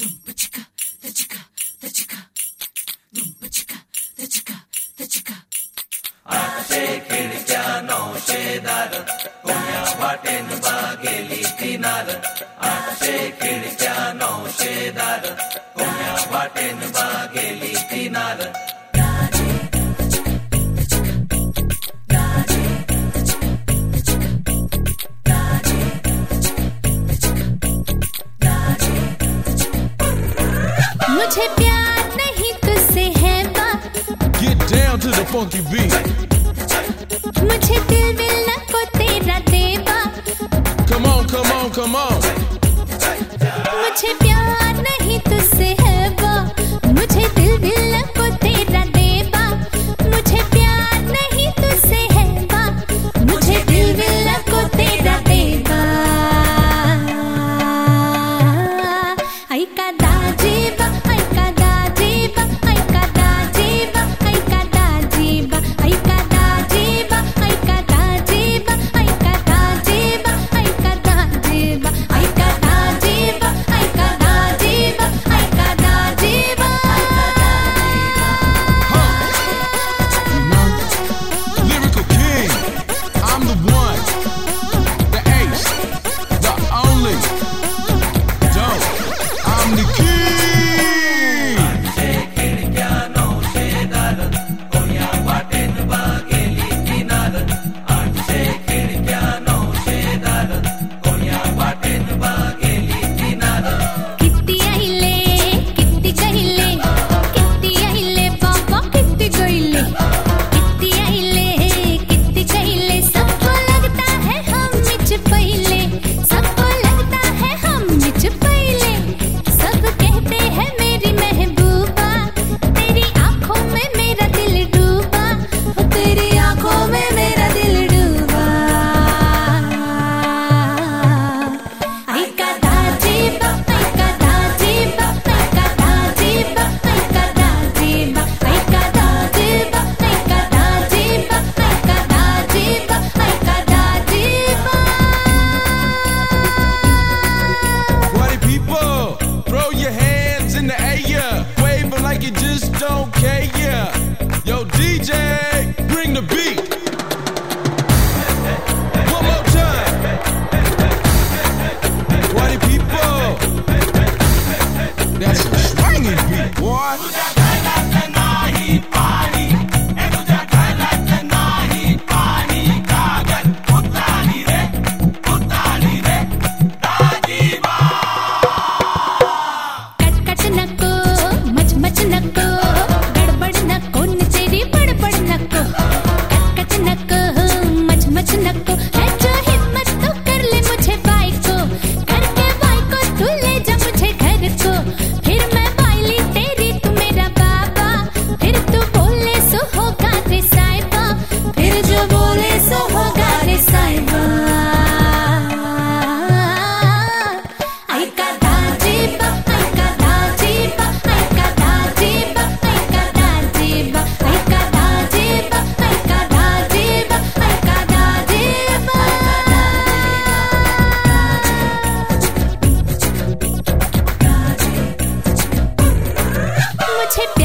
आठशे खिडक्या 900 दार कोण्या वाटेन बागेली किनार 800 खिडक्या 900 दार कोण्या वाटेन बागेली किनार मुझे प्यार नहीं तुझसे है बात Get down to the funky beat मुझे दिल मिलना को तेरा देवा Come on, come on, come on मुझे प्यार नहीं तुझसे है बात मुझे दिल मिलना को तेरा देवा मुझे प्यार नहीं तुझसे है बात मुझे दिल मिलना को तेरा देवा आई का दाजीबा आई का दाजीबा आई का दाजीबा आई का दाजीबा आई का दाजीबा आई का दाजीबा आई का दाजीबा आई का दाजीबा आई का दाजीबा आई का दाजीबा आई का Dajiba Lyrical king I'm the one The ace The only Don't I'm the king कित्ती आहिले कित्ती कहिले कित्ती आहिले बाबा कित्ती गईले कित्ती आहिले कित्ती कहिले सबको लगता है हम मिच पहिले सबको लगता है हम मिच पहिले सब कहते हैं मेरी महबूबा तेरी आंखों में मेरा दिल डूबा ओ तेरी आंखों में मेरा दिल डूबा आई का दाजीबा आई का दाजीबा आई का दाजीबा आई का दाजीबा आई का दाजीबा आई का दाजीबा आई का दाजीबा आई का दाजीबा Party people Throw your hands in the air Wave 'em like you just don't care Yo DJ Bring the beat One more time Party people That's a swinging beat boy कट कट नको मच मच नको गड़बड़ नको न तेरी बड़बड़ नको कट कट नको मच मच नको है जो हिम्मत तो कर ले मुझे बाई को करके बाई को तू ले जा मुझे घर को फिर मैं बाईली तेरी तू मेरा बाबा फिर तू बोले सो होगा रे साहिबा फिर जो बोले सो होगा रे साहिबा आई का दाजीबा आई का दाजीबा आई का दाजीबा आई का दाजीबा आई का दाजीबा आई का दाजीबा आई का दाजीबा मुझे